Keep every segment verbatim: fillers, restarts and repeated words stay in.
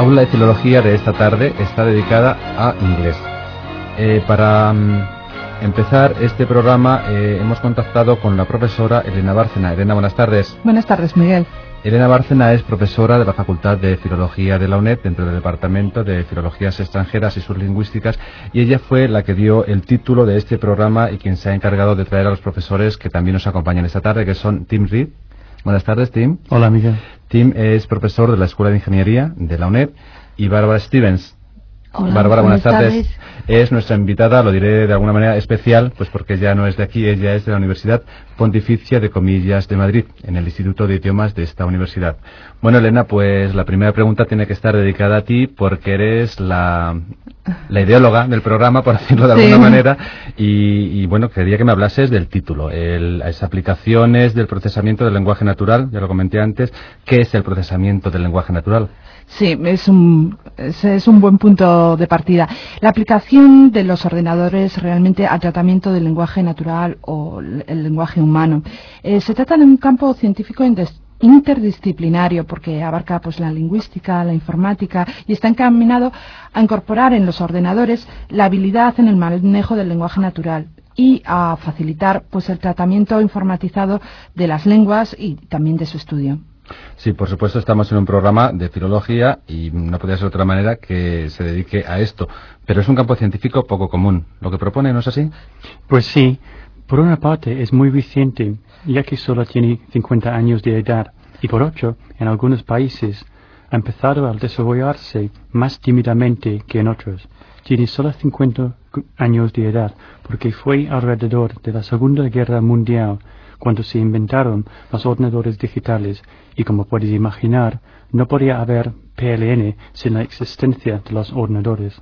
aula de filología de esta tarde está dedicada a inglés. Eh, para um, empezar este programa eh, hemos contactado con la profesora Elena Bárcena. Elena, buenas tardes. Buenas tardes, Miguel. Elena Bárcena es profesora de la Facultad de Filología de la UNED dentro del Departamento de Filologías Extranjeras y Surlingüísticas, y ella fue la que dio el título de este programa y quien se ha encargado de traer a los profesores que también nos acompañan esta tarde, que son Tim Reed. Buenas tardes, Tim. Hola, Miguel. Tim es profesor de la Escuela de Ingeniería de la UNED, y Bárbara Stevens. Hola, Bárbara, buenas, buenas tardes. tardes. Es nuestra invitada, lo diré de alguna manera especial, pues porque ya no es de aquí, ella es de la Universidad Pontificia de Comillas de Madrid, en el Instituto de Idiomas de esta universidad. Bueno, Elena, pues la primera pregunta tiene que estar dedicada a ti, porque eres la, la ideóloga del programa, por decirlo de alguna sí. manera, y, y bueno, quería que me hablases del título, el, las aplicaciones del procesamiento del lenguaje natural, ya lo comenté antes. ¿Qué es el procesamiento del lenguaje natural? Sí, es un, es, es un buen punto de partida. La aplicación de los ordenadores realmente al tratamiento del lenguaje natural o el lenguaje humano. Eh, se trata de un campo científico interdisciplinario porque abarca pues la lingüística, la informática y está encaminado a incorporar en los ordenadores la habilidad en el manejo del lenguaje natural y a facilitar pues el tratamiento informatizado de las lenguas y también de su estudio. Sí, por supuesto, estamos en un programa de filología y no podría ser de otra manera que se dedique a esto. Pero es un campo científico poco común. ¿Lo que propone no es así? Pues sí. Por una parte es muy reciente, ya que solo tiene cincuenta años de edad. Y por otro, en algunos países ha empezado a desarrollarse más tímidamente que en otros. Tiene solo cincuenta años de edad porque fue alrededor de la Segunda Guerra Mundial cuando se inventaron los ordenadores digitales, y como puedes imaginar, no podía haber P L N sin la existencia de los ordenadores.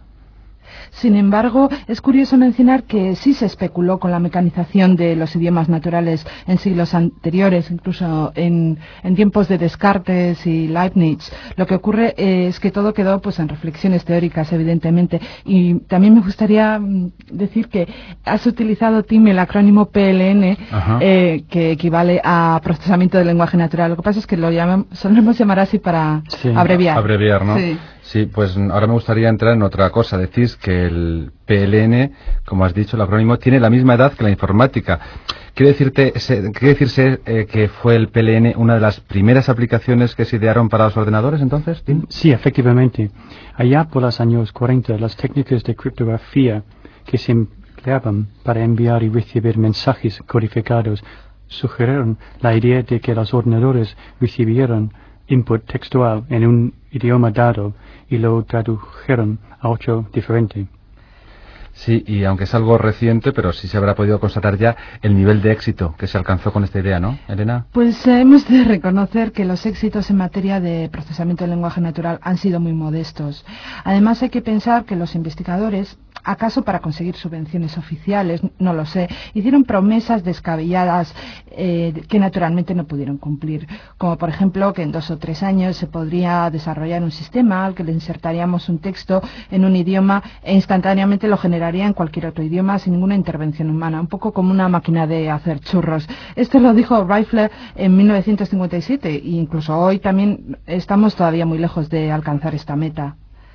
Sin embargo, es curioso mencionar que sí se especuló con la mecanización de los idiomas naturales en siglos anteriores, incluso en, en tiempos de Descartes y Leibniz. Lo que ocurre es que todo quedó pues en reflexiones teóricas, evidentemente. Y también me gustaría decir que has utilizado, Tim, el acrónimo P L N, eh, que equivale a procesamiento del lenguaje natural. Lo que pasa es que lo llamamos, solemos llamar así para sí. abreviar. Abreviar, ¿no? Sí. Sí, pues ahora me gustaría entrar en otra cosa. Decís que el P L N, como has dicho, el acrónimo, tiene la misma edad que la informática. ¿Quiere, decirte, ¿quiere decirse eh, que fue el P L N una de las primeras aplicaciones que se idearon para los ordenadores, entonces, Tim? Sí, efectivamente. Allá por los años cuarenta, las técnicas de criptografía que se empleaban para enviar y recibir mensajes codificados sugirieron la idea de que los ordenadores recibieran input textual en un idioma dado y lo tradujeron a otro diferente. Sí, y aunque es algo reciente, pero sí se habrá podido constatar ya el nivel de éxito que se alcanzó con esta idea, ¿no, Elena? Pues eh, hemos de reconocer que los éxitos en materia de procesamiento del lenguaje natural han sido muy modestos. Además, hay que pensar que los investigadores, acaso para conseguir subvenciones oficiales, no lo sé, hicieron promesas descabelladas eh, que naturalmente no pudieron cumplir, como por ejemplo que en dos o tres años se podría desarrollar un sistema al que le insertaríamos un texto en un idioma e instantáneamente lo generaría en cualquier otro idioma sin ninguna intervención humana, un poco como una máquina de hacer churros. Esto lo dijo Rifle en mil novecientos cincuenta y siete e incluso hoy también estamos todavía muy lejos de alcanzar esta meta.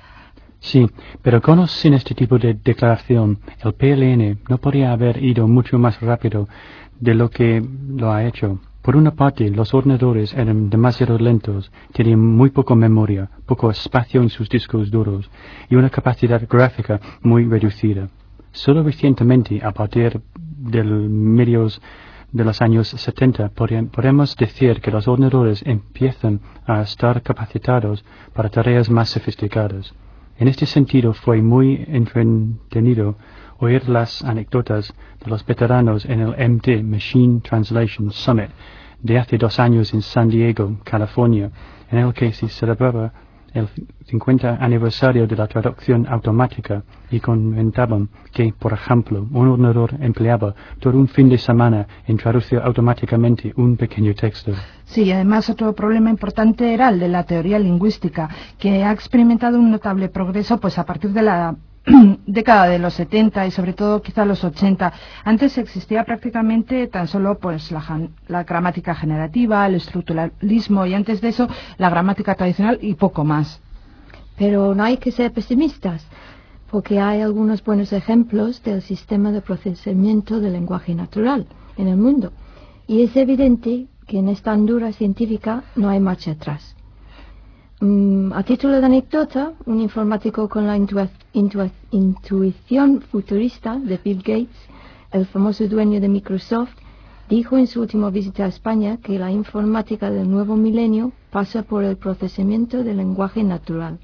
Sí, pero con o sin este tipo de declaración, el P L N no podría haber ido mucho más rápido de lo que lo ha hecho. Por una parte, los ordenadores eran demasiado lentos, tenían muy poca memoria, poco espacio en sus discos duros y una capacidad gráfica muy reducida. Solo recientemente, a partir de medios de los años setenta, podemos decir que los ordenadores empiezan a estar capacitados para tareas más sofisticadas. En este sentido, fue muy entretenido oír las anécdotas de los veteranos en el M D Machine Translation Summit de hace dos años en San Diego, California, en el que se celebraba el cincuenta aniversario de la traducción automática y comentaban que, por ejemplo, un ordenador empleaba todo un fin de semana en traducir automáticamente un pequeño texto. Sí, además otro problema importante era el de la teoría lingüística, que ha experimentado un notable progreso pues a partir de la década de los setenta y sobre todo quizá los ochenta. Antes existía prácticamente tan solo pues la, la gramática generativa, el estructuralismo y antes de eso la gramática tradicional y poco más. Pero no hay que ser pesimistas, porque hay algunos buenos ejemplos del sistema de procesamiento del lenguaje natural en el mundo, y es evidente que en esta andura científica no hay marcha atrás. Um, a título de anécdota, un informático con la intua intua intuición futurista de Bill Gates, el famoso dueño de Microsoft, dijo en su última visita a España que la informática del nuevo milenio pasa por el procesamiento del lenguaje natural.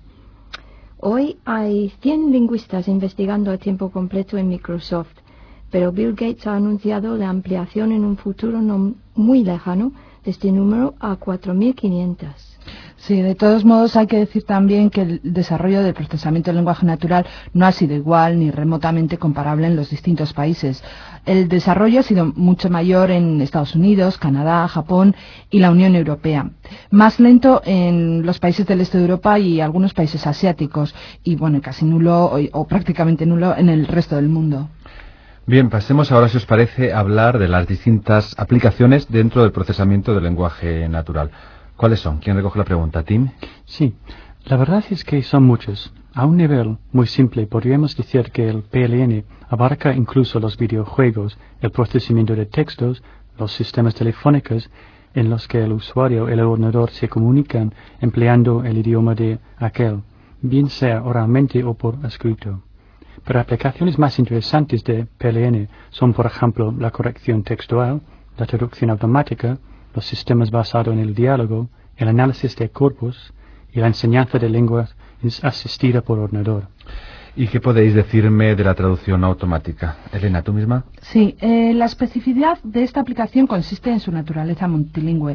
Hoy hay cien lingüistas investigando a tiempo completo en Microsoft, pero Bill Gates ha anunciado la ampliación en un futuro no muy lejano de este número a cuatro mil quinientos. Sí, de todos modos hay que decir también que el desarrollo del procesamiento del lenguaje natural no ha sido igual ni remotamente comparable en los distintos países. El desarrollo ha sido mucho mayor en Estados Unidos, Canadá, Japón y la Unión Europea. Más lento en los países del este de Europa y algunos países asiáticos. Y bueno, casi nulo o, o prácticamente nulo en el resto del mundo. Bien, pasemos ahora, si os parece, a hablar de las distintas aplicaciones dentro del procesamiento del lenguaje natural. ¿Cuáles son? ¿Quién recoge la pregunta? ¿Tim? Sí, la verdad es que son muchos. A un nivel muy simple podríamos decir que el P L N abarca incluso los videojuegos, el procesamiento de textos, los sistemas telefónicos en los que el usuario y el ordenador se comunican empleando el idioma de aquel, bien sea oralmente o por escrito. Pero aplicaciones más interesantes de P L N son, por ejemplo, la corrección textual, la traducción automática, los sistemas basados en el diálogo, el análisis de corpus y la enseñanza de lenguas asistida por ordenador. ¿Y qué podéis decirme de la traducción automática? Elena, ¿tú misma? Sí, eh, la especificidad de esta aplicación consiste en su naturaleza multilingüe.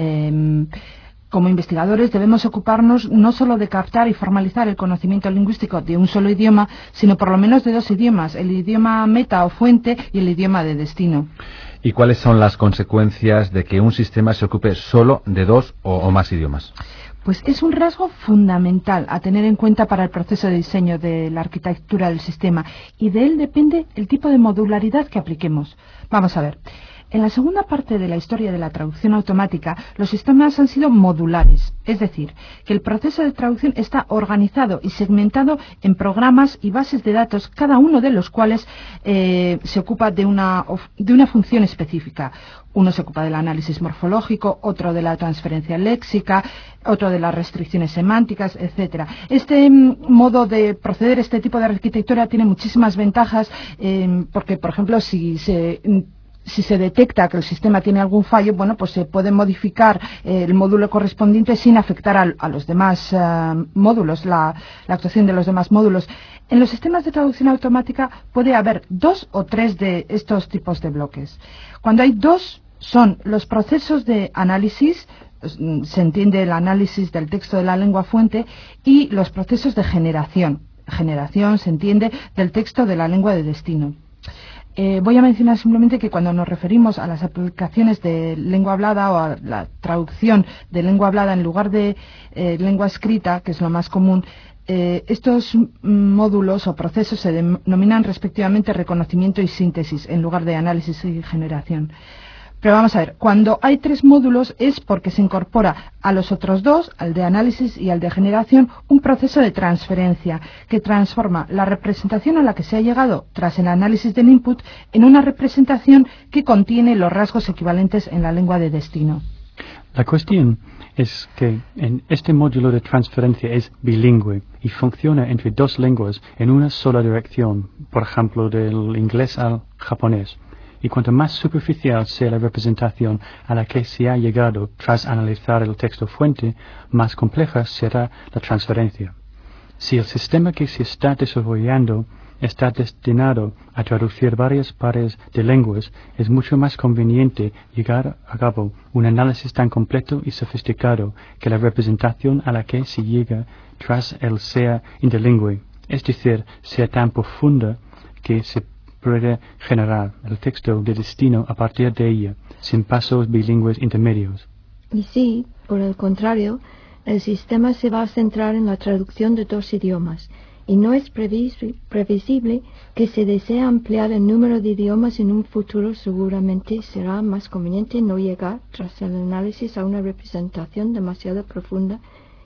Eh, Como investigadores debemos ocuparnos no solo de captar y formalizar el conocimiento lingüístico de un solo idioma, sino por lo menos de dos idiomas, el idioma meta o fuente y el idioma de destino. ¿Y cuáles son las consecuencias de que un sistema se ocupe solo de dos o, o más idiomas? Pues es un rasgo fundamental a tener en cuenta para el proceso de diseño de la arquitectura del sistema, y de él depende el tipo de modularidad que apliquemos. Vamos a ver. En la segunda parte de la historia de la traducción automática, los sistemas han sido modulares, es decir, que el proceso de traducción está organizado y segmentado en programas y bases de datos, cada uno de los cuales eh, se ocupa de una, de una función específica. Uno se ocupa del análisis morfológico, otro de la transferencia léxica, otro de las restricciones semánticas, etcétera. Este mm, modo de proceder, este tipo de arquitectura, tiene muchísimas ventajas, eh, porque, por ejemplo, si se... Si se detecta que el sistema tiene algún fallo, bueno, pues se puede modificar eh, el módulo correspondiente sin afectar a, a los demás uh, módulos, la, la actuación de los demás módulos. En los sistemas de traducción automática puede haber dos o tres de estos tipos de bloques. Cuando hay dos, son los procesos de análisis, se entiende el análisis del texto de la lengua fuente, y los procesos de generación. Generación se entiende del texto de la lengua de destino. Eh, voy a mencionar simplemente que cuando nos referimos a las aplicaciones de lengua hablada o a la traducción de lengua hablada en lugar de eh, lengua escrita, que es lo más común, eh, estos módulos o procesos se denominan respectivamente reconocimiento y síntesis en lugar de análisis y generación. Pero vamos a ver, cuando hay tres módulos es porque se incorpora a los otros dos, al de análisis y al de generación, un proceso de transferencia que transforma la representación a la que se ha llegado tras el análisis del input en una representación que contiene los rasgos equivalentes en la lengua de destino. La cuestión es que en este módulo de transferencia es bilingüe y funciona entre dos lenguas en una sola dirección, por ejemplo, del inglés al japonés. Y cuanto más superficial sea la representación a la que se ha llegado tras analizar el texto fuente, más compleja será la transferencia. Si el sistema que se está desarrollando está destinado a traducir varias pares de lenguas, es mucho más conveniente llegar a cabo un análisis tan completo y sofisticado que la representación a la que se llega tras él sea interlingüe, es decir, sea tan profunda que se puede generar el texto de destino a partir de ella, sin pasos bilingües intermedios. Y si, por el contrario, el sistema se va a centrar en la traducción de dos idiomas, y no es previs- previsible que se desee ampliar el número de idiomas en un futuro, seguramente será más conveniente no llegar, tras el análisis, a una representación demasiado profunda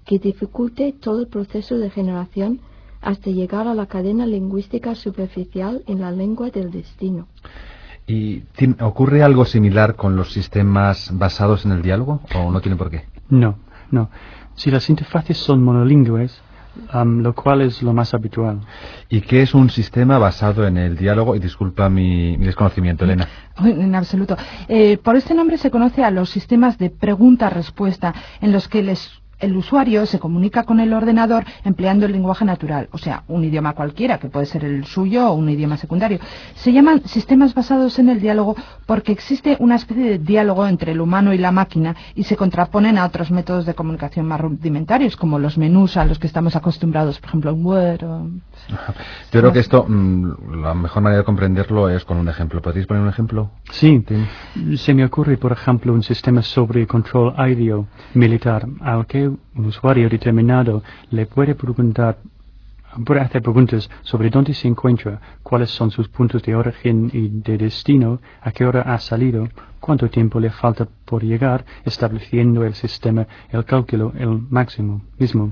que dificulte todo el proceso de generación hasta llegar a la cadena lingüística superficial en la lengua del destino. ¿Y ocurre algo similar con los sistemas basados en el diálogo o no tiene por qué? No, no. Si las interfaces son monolingües, um, lo cual es lo más habitual. ¿Y qué es un sistema basado en el diálogo? Y disculpa mi, mi desconocimiento, Elena. En absoluto. Eh, por este nombre se conoce a los sistemas de pregunta-respuesta, en los que les el usuario se comunica con el ordenador empleando el lenguaje natural, o sea, un idioma cualquiera, que puede ser el suyo o un idioma secundario. Se llaman sistemas basados en el diálogo porque existe una especie de diálogo entre el humano y la máquina y se contraponen a otros métodos de comunicación más rudimentarios, como los menús a los que estamos acostumbrados, por ejemplo, en Word o... Yo creo que esto, mmm, la mejor manera de comprenderlo es con un ejemplo. ¿Podríais poner un ejemplo? Sí, sí. Se me ocurre, por ejemplo, un sistema sobre control aéreo militar al que un usuario determinado le puede preguntar, puede hacer preguntas sobre dónde se encuentra, cuáles son sus puntos de origen y de destino, a qué hora ha salido, cuánto tiempo le falta por llegar, estableciendo el sistema, el cálculo, el máximo mismo,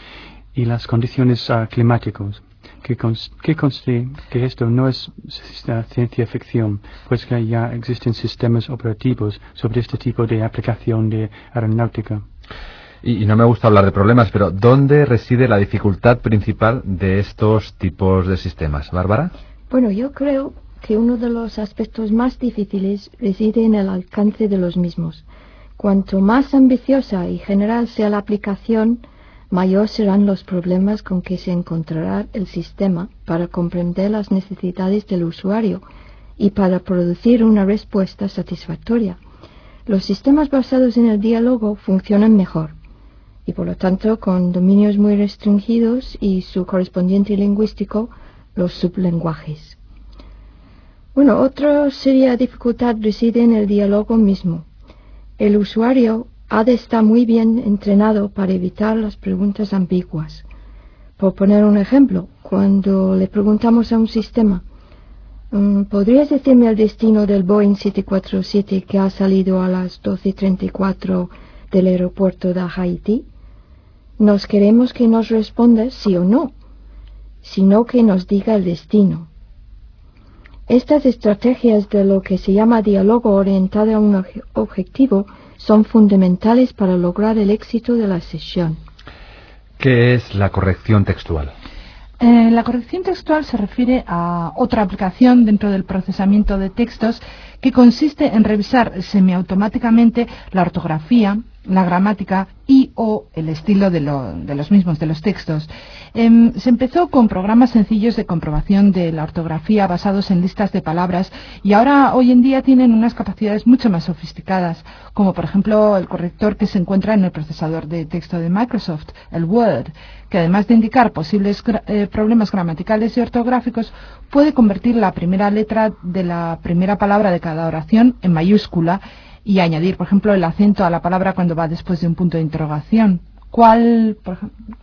y las condiciones uh, climáticas. Que, cons que conste que esto no es uh, ciencia ficción, pues que ya existen sistemas operativos sobre este tipo de aplicación de aeronáutica. Y, y no me gusta hablar de problemas, pero ¿dónde reside la dificultad principal de estos tipos de sistemas? ¿Bárbara? Bueno, yo creo que uno de los aspectos más difíciles reside en el alcance de los mismos. Cuanto más ambiciosa y general sea la aplicación, mayor serán los problemas con que se encontrará el sistema para comprender las necesidades del usuario y para producir una respuesta satisfactoria. Los sistemas basados en el diálogo funcionan mejor y, por lo tanto, con dominios muy restringidos y su correspondiente lingüístico, los sublenguajes. Bueno, otra seria dificultad reside en el diálogo mismo. El usuario ha de estar muy bien entrenado para evitar las preguntas ambiguas. Por poner un ejemplo, cuando le preguntamos a un sistema, ¿podrías decirme el destino del Boeing siete cuatro siete que ha salido a las doce y treinta y cuatro del aeropuerto de Haití? Nos queremos que nos responda sí o no, sino que nos diga el destino. Estas estrategias de lo que se llama diálogo orientado a un objetivo son fundamentales para lograr el éxito de la sesión. ¿Qué es la corrección textual? Eh, la corrección textual se refiere a otra aplicación dentro del procesamiento de textos que consiste en revisar semiautomáticamente la ortografía, la gramática y o el estilo de, lo, de los mismos, de los textos. Eh, se empezó con programas sencillos de comprobación de la ortografía basados en listas de palabras y ahora hoy en día tienen unas capacidades mucho más sofisticadas, como por ejemplo el corrector que se encuentra en el procesador de texto de Microsoft, el Word, que además de indicar posibles eh, problemas gramaticales y ortográficos, puede convertir la primera letra de la primera palabra de cada oración en mayúscula y añadir, por ejemplo, el acento a la palabra cuando va después de un punto de interrogación. ¿Cuál, por ejemplo?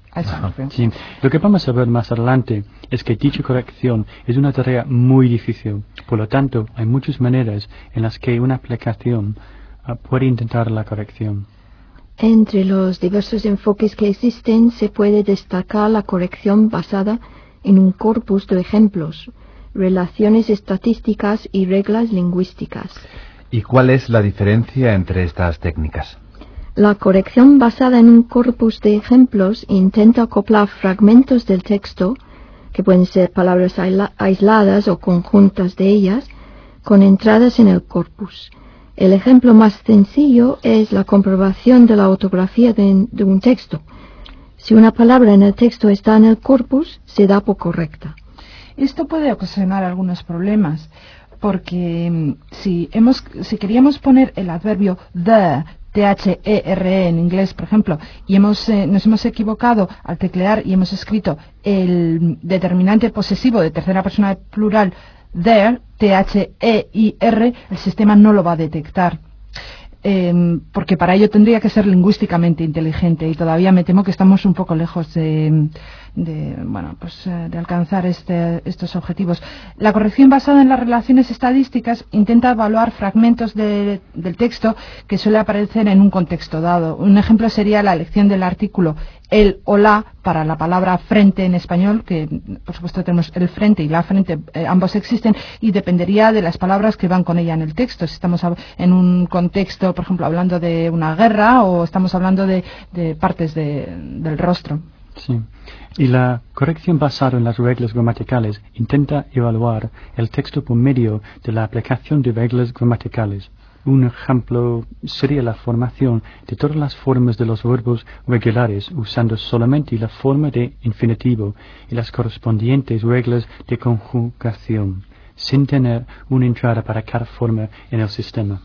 Sí. Lo que vamos a ver más adelante es que dicha corrección es una tarea muy difícil. Por lo tanto, hay muchas maneras en las que una aplicación uh, puede intentar la corrección. Entre los diversos enfoques que existen se puede destacar la corrección basada en un corpus de ejemplos, relaciones estadísticas y reglas lingüísticas. ¿Y cuál es la diferencia entre estas técnicas? La corrección basada en un corpus de ejemplos intenta acoplar fragmentos del texto, que pueden ser palabras aisladas o conjuntas de ellas, con entradas en el corpus. El ejemplo más sencillo es la comprobación de la ortografía de, de un texto. Si una palabra en el texto está en el corpus, se da por correcta. Esto puede ocasionar algunos problemas, porque si, hemos, si queríamos poner el adverbio the, T H E R E en inglés, por ejemplo, y hemos, eh, nos hemos equivocado al teclear y hemos escrito el determinante posesivo de tercera persona plural there, T H E I R, el sistema no lo va a detectar. eh, porque para ello tendría que ser lingüísticamente inteligente y todavía me temo que estamos un poco lejos de, de bueno, pues, de alcanzar este, estos objetivos. La corrección basada en las relaciones estadísticas intenta evaluar fragmentos de, del texto que suele aparecer en un contexto dado. Un ejemplo sería la elección del artículo el o la para la palabra frente en español, que por supuesto tenemos el frente y la frente, eh, ambos existen, y dependería de las palabras que van con ella en el texto. Si estamos en un contexto, por ejemplo, hablando de una guerra o estamos hablando de, de partes de, del rostro. Sí. Y la corrección basada en las reglas gramaticales intenta evaluar el texto por medio de la aplicación de reglas gramaticales. Un ejemplo sería la formación de todas las formas de los verbos regulares usando solamente la forma de infinitivo y las correspondientes reglas de conjugación, sin tener una entrada para cada forma en el sistema.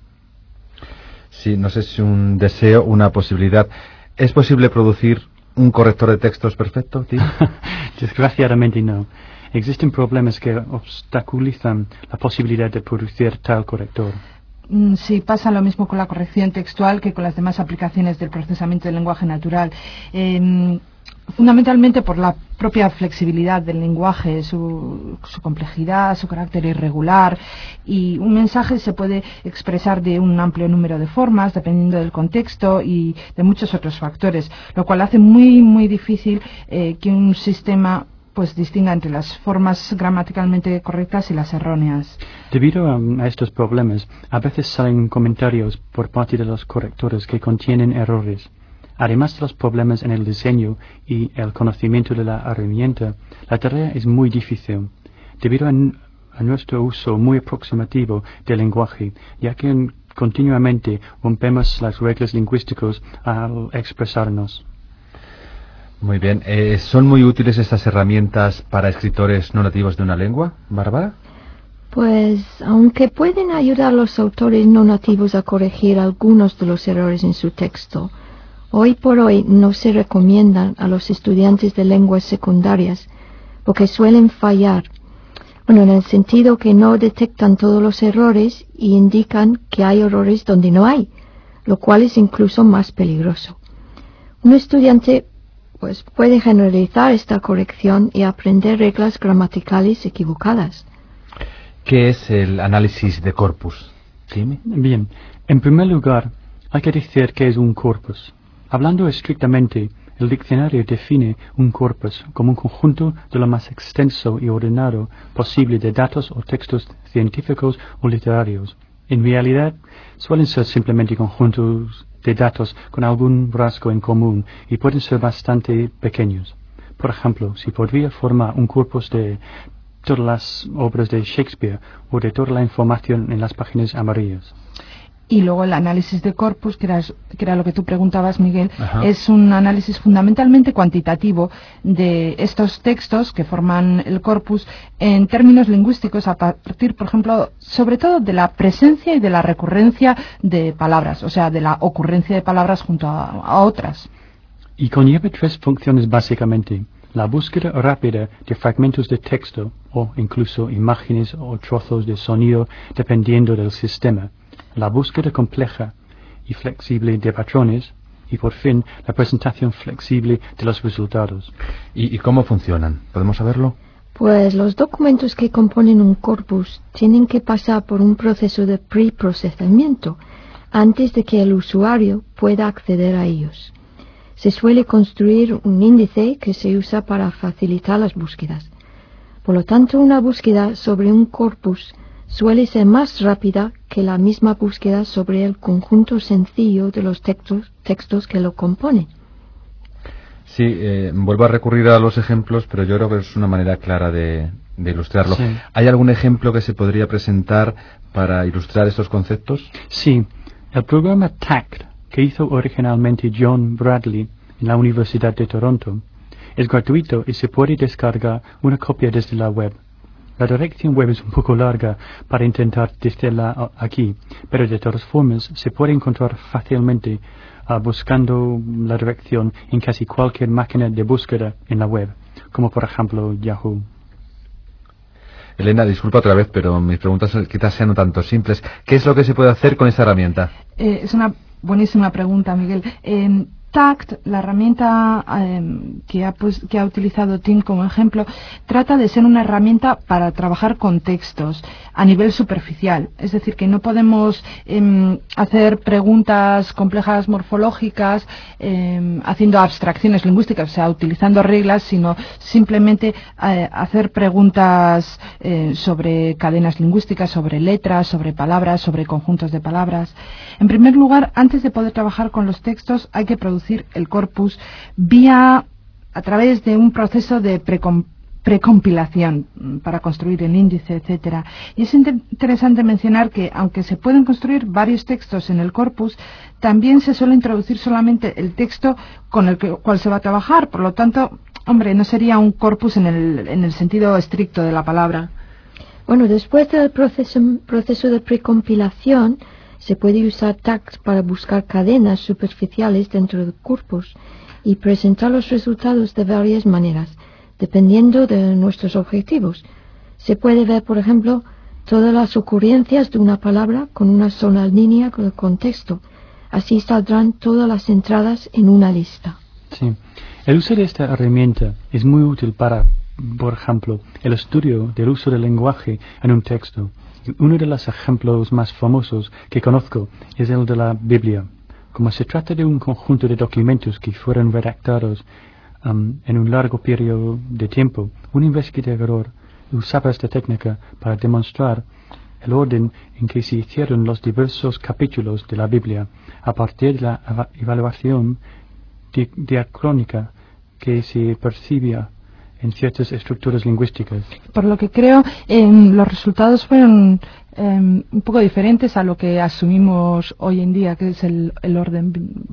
Sí, no sé si un deseo, una posibilidad. ¿Es posible producir un corrector de textos perfecto, tío? Desgraciadamente no. Existen problemas que obstaculizan la posibilidad de producir tal corrector. Sí, pasa lo mismo con la corrección textual que con las demás aplicaciones del procesamiento del lenguaje natural. Eh, fundamentalmente por la propia flexibilidad del lenguaje, su, su complejidad, su carácter irregular, y un mensaje se puede expresar de un amplio número de formas dependiendo del contexto y de muchos otros factores, lo cual hace muy muy difícil eh, que un sistema pues distinga entre las formas gramaticalmente correctas y las erróneas. Debido a, a estos problemas, a veces salen comentarios por parte de los correctores que contienen errores. Además de los problemas en el diseño y el conocimiento de la herramienta, la tarea es muy difícil, debido a, a nuestro uso muy aproximativo del lenguaje, ya que continuamente rompemos las reglas lingüísticas al expresarnos. Muy bien. Eh, ¿Son muy útiles estas herramientas para escritores no nativos de una lengua, Bárbara? Pues, aunque pueden ayudar a los autores no nativos a corregir algunos de los errores en su texto, hoy por hoy no se recomiendan a los estudiantes de lenguas secundarias porque suelen fallar. Bueno, en el sentido que no detectan todos los errores y indican que hay errores donde no hay, lo cual es incluso más peligroso. Un estudiante pues puede generalizar esta corrección y aprender reglas gramaticales equivocadas. ¿Qué es el análisis de corpus? ¿Sí? Bien, en primer lugar, hay que decir qué es un corpus. Hablando estrictamente, el diccionario define un corpus como un conjunto de lo más extenso y ordenado posible de datos o textos científicos o literarios. En realidad, suelen ser simplemente conjuntos de datos con algún rasgo en común y pueden ser bastante pequeños. Por ejemplo, si podría formar un corpus de todas las obras de Shakespeare o de toda la información en las páginas amarillas. Y luego el análisis de corpus, que era, que era lo que tú preguntabas, Miguel, Ajá. es un análisis fundamentalmente cuantitativo de estos textos que forman el corpus en términos lingüísticos a partir, por ejemplo, sobre todo de la presencia y de la recurrencia de palabras, o sea, de la ocurrencia de palabras junto a, a otras. Y conlleva tres funciones básicamente: la búsqueda rápida de fragmentos de texto o incluso imágenes o trozos de sonido dependiendo del sistema, la búsqueda compleja y flexible de patrones y, por fin, la presentación flexible de los resultados. ¿Y, y cómo funcionan? ¿Podemos saberlo? Pues los documentos que componen un corpus tienen que pasar por un proceso de preprocesamiento antes de que el usuario pueda acceder a ellos. Se suele construir un índice que se usa para facilitar las búsquedas. Por lo tanto, una búsqueda sobre un corpus suele ser más rápida que la misma búsqueda sobre el conjunto sencillo de los textos, textos que lo componen. Sí, eh, vuelvo a recurrir a los ejemplos, pero yo creo que es una manera clara de, de ilustrarlo. Sí. ¿Hay algún ejemplo que se podría presentar para ilustrar estos conceptos? Sí, el programa T A C T, que hizo originalmente John Bradley en la Universidad de Toronto, es gratuito y se puede descargar una copia desde la web. La dirección web es un poco larga para intentar decirla aquí, pero de todas formas se puede encontrar fácilmente uh, buscando la dirección en casi cualquier máquina de búsqueda en la web, como por ejemplo Yahoo. Elena, disculpa otra vez, pero mis preguntas quizás sean un tanto simples. ¿Qué es lo que se puede hacer con esta herramienta? Eh, es una buenísima pregunta, Miguel. Eh, Tact, la herramienta eh, que, ha, pues, que ha utilizado Tim como ejemplo, trata de ser una herramienta para trabajar con textos a nivel superficial. Es decir, que no podemos eh, hacer preguntas complejas morfológicas eh, haciendo abstracciones lingüísticas, o sea, utilizando reglas, sino simplemente eh, hacer preguntas eh, sobre cadenas lingüísticas, sobre letras, sobre palabras, sobre conjuntos de palabras. En primer lugar, antes de poder trabajar con los textos, hay que producir el corpus vía a través de un proceso de precom, precompilación para construir el índice, etcétera. Y es inter interesante mencionar que, aunque se pueden construir varios textos en el corpus, también se suele introducir solamente el texto con el que, cual se va a trabajar. Por lo tanto, hombre, no sería un corpus en el, en el sentido estricto de la palabra. Bueno, después del proceso, proceso de precompilación, se puede usar Tact para buscar cadenas superficiales dentro del corpus y presentar los resultados de varias maneras, dependiendo de nuestros objetivos. Se puede ver, por ejemplo, todas las ocurrencias de una palabra con una sola línea con el contexto. Así saldrán todas las entradas en una lista. Sí. El uso de esta herramienta es muy útil para, por ejemplo, el estudio del uso del lenguaje en un texto. Uno de los ejemplos más famosos que conozco es el de la Biblia. Como se trata de un conjunto de documentos que fueron redactados um, en un largo periodo de tiempo, un investigador usaba esta técnica para demostrar el orden en que se hicieron los diversos capítulos de la Biblia a partir de la evaluación di diacrónica que se percibía en ciertas estructuras lingüísticas. Por lo que creo, eh, los resultados fueron eh, un poco diferentes a lo que asumimos hoy en día, que es el, el orden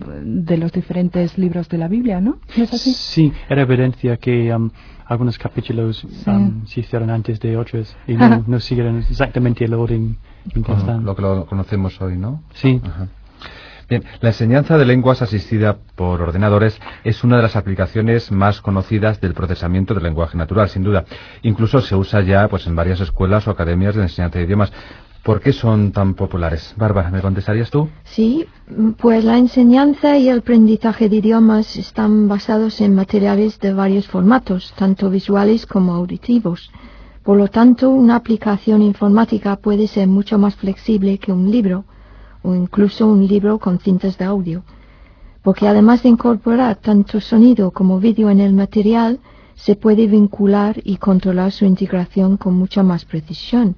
de los diferentes libros de la Biblia, ¿no? ¿No es así? Sí, era evidencia que um, algunos capítulos um, sí. se hicieron antes de otros y no, no siguieron exactamente el orden en que están. Lo que lo conocemos hoy, ¿no? Sí. Ajá. Bien, la enseñanza de lenguas asistida por ordenadores es una de las aplicaciones más conocidas del procesamiento del lenguaje natural, sin duda. Incluso se usa ya pues en varias escuelas o academias de enseñanza de idiomas. ¿Por qué son tan populares? Bárbara, ¿me contestarías tú? Sí, pues la enseñanza y el aprendizaje de idiomas están basados en materiales de varios formatos, tanto visuales como auditivos. Por lo tanto, una aplicación informática puede ser mucho más flexible que un libro, o incluso un libro con cintas de audio, porque además de incorporar tanto sonido como vídeo en el material, se puede vincular y controlar su integración con mucha más precisión.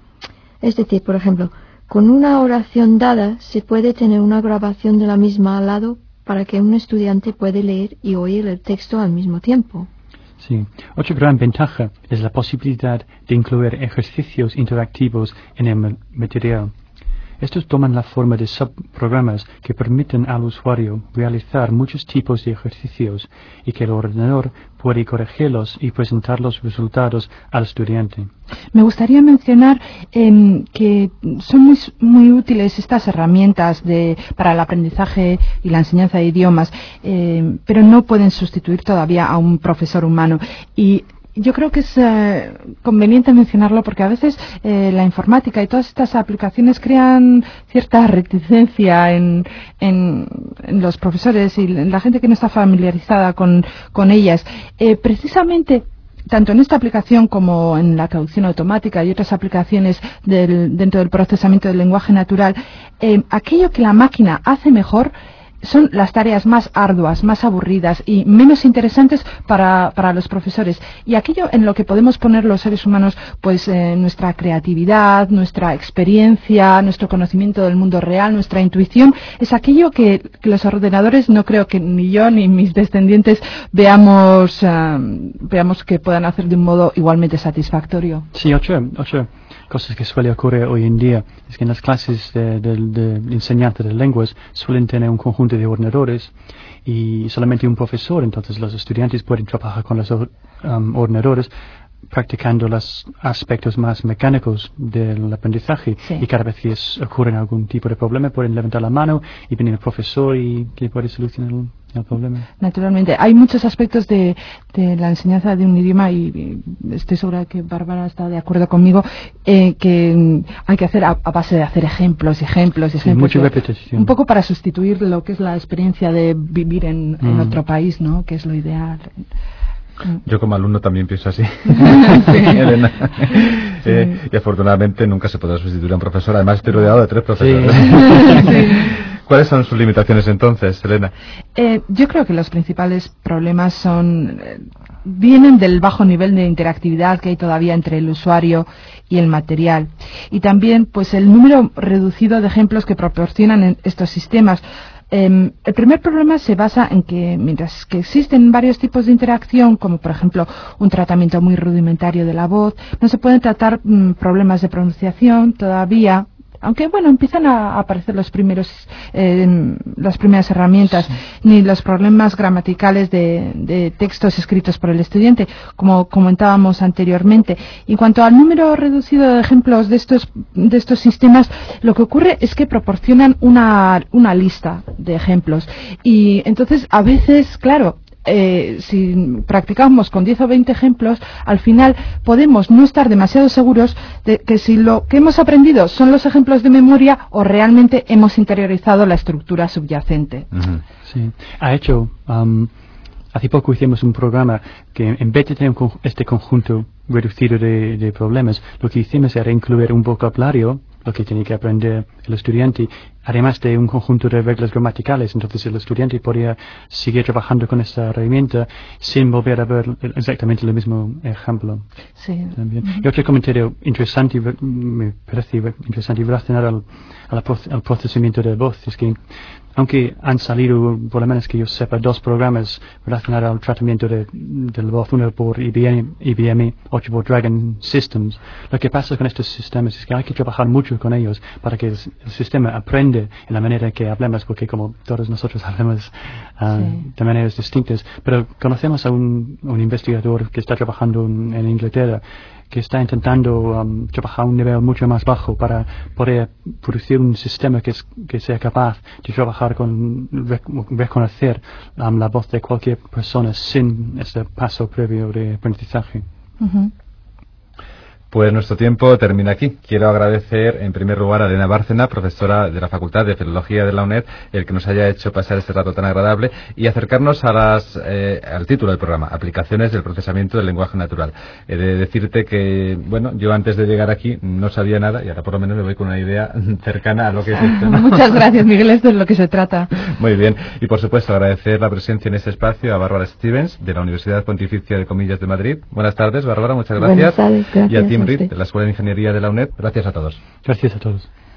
Es decir, por ejemplo, con una oración dada se puede tener una grabación de la misma al lado para que un estudiante pueda leer y oír el texto al mismo tiempo. Sí. Otra gran ventaja es la posibilidad de incluir ejercicios interactivos en el material. Estos toman la forma de subprogramas que permiten al usuario realizar muchos tipos de ejercicios y que el ordenador puede corregirlos y presentar los resultados al estudiante. Me gustaría mencionar eh, que son muy, muy útiles estas herramientas de, para el aprendizaje y la enseñanza de idiomas, eh, pero no pueden sustituir todavía a un profesor humano. Y yo creo que es eh, conveniente mencionarlo porque a veces eh, la informática y todas estas aplicaciones crean cierta reticencia en, en, en los profesores y en la gente que no está familiarizada con, con ellas. Eh, precisamente, tanto en esta aplicación como en la traducción automática y otras aplicaciones del, dentro del procesamiento del lenguaje natural, eh, aquello que la máquina hace mejor son las tareas más arduas, más aburridas y menos interesantes para, para los profesores. Y aquello en lo que podemos poner los seres humanos, pues eh, nuestra creatividad, nuestra experiencia, nuestro conocimiento del mundo real, nuestra intuición, es aquello que, que los ordenadores, no creo que ni yo ni mis descendientes veamos, uh, veamos que puedan hacer de un modo igualmente satisfactorio. Sí, otra, otra cosa que suele ocurrir hoy en día es que en las clases de, de, de enseñanza de lenguas suelen tener un conjunto de ordenadores y solamente un profesor, entonces los estudiantes pueden trabajar con los um, ordenadores practicando los aspectos más mecánicos del aprendizaje Sí. y cada vez que es, ocurre algún tipo de problema pueden levantar la mano y venir el profesor y que puede solucionar el, el problema. Naturalmente, hay muchos aspectos de, de la enseñanza de un idioma y, y estoy segura que Bárbara está de acuerdo conmigo eh, que mm, hay que hacer a, a base de hacer ejemplos y ejemplos y Sí, ejemplos. mucha de- repetición. Un poco para sustituir lo que es la experiencia de vivir en, en Mm. otro país, ¿no? Que es lo ideal. Yo como alumno también pienso así, Sí. Elena. Sí. Eh, y afortunadamente nunca se podrá sustituir a un profesor. Además estoy rodeado de tres profesores. Sí. ¿Cuáles son sus limitaciones entonces, Elena? Eh, yo creo que los principales problemas son eh, vienen del bajo nivel de interactividad que hay todavía entre el usuario y el material y también pues el número reducido de ejemplos que proporcionan en estos sistemas. Eh, el primer problema se basa en que mientras que existen varios tipos de interacción, como por ejemplo un tratamiento muy rudimentario de la voz, no se pueden tratar mm, problemas de pronunciación todavía. Aunque bueno, empiezan a aparecer los primeros, eh, las primeras herramientas, sí. Ni los problemas gramaticales de, de textos escritos por el estudiante, como comentábamos anteriormente. En cuanto al número reducido de ejemplos de estos, de estos sistemas, lo que ocurre es que proporcionan una, una lista de ejemplos. Y entonces, a veces, claro, Eh, si practicamos con diez o veinte ejemplos, al final podemos no estar demasiado seguros de que si lo que hemos aprendido son los ejemplos de memoria o realmente hemos interiorizado la estructura subyacente. Uh-huh. Sí, ha hecho, um, hace poco hicimos un programa que en vez de tener un conj- este conjunto reducido de, de problemas, lo que hicimos era incluir un vocabulario, lo que tiene que aprender el estudiante, además de un conjunto de reglas gramaticales. Entonces el estudiante podría seguir trabajando con esta herramienta sin volver a ver exactamente el mismo ejemplo. Sí. También. Y otro comentario interesante, me parece interesante relacionado al, al, al procesamiento de voz, es que aunque han salido, por lo menos que yo sepa, dos programas relacionados al tratamiento de, de la voz, uno por I B M, I B M, otro por Dragon Systems, lo que pasa con estos sistemas es que hay que trabajar mucho con ellos para que el, el sistema aprenda en la manera que hablamos, porque como todos nosotros hablamos uh, sí. de maneras distintas. Pero conocemos a un, un investigador que está trabajando en, en Inglaterra, que está intentando um, trabajar a un nivel mucho más bajo para poder producir un sistema que, es, que sea capaz de trabajar con rec reconocer um, la voz de cualquier persona sin este paso previo de aprendizaje. Uh-huh. Pues nuestro tiempo termina aquí. Quiero agradecer en primer lugar a Elena Bárcena, profesora de la Facultad de Filología de la UNED, el que nos haya hecho pasar este rato tan agradable y acercarnos a las, eh, al título del programa, Aplicaciones del procesamiento del lenguaje natural. He de decirte que, bueno, yo antes de llegar aquí no sabía nada y ahora por lo menos me voy con una idea cercana a lo que es esto, ¿no? Muchas gracias, Miguel, esto es lo que se trata. Muy bien. Y por supuesto agradecer la presencia en este espacio a Bárbara Stevens, de la Universidad Pontificia de Comillas de Madrid. Buenas tardes, Bárbara, muchas gracias. Buenas tardes, gracias. Y a Tim Reed, de la Escuela de Ingeniería de la UNED. Gracias a todos. Gracias a todos.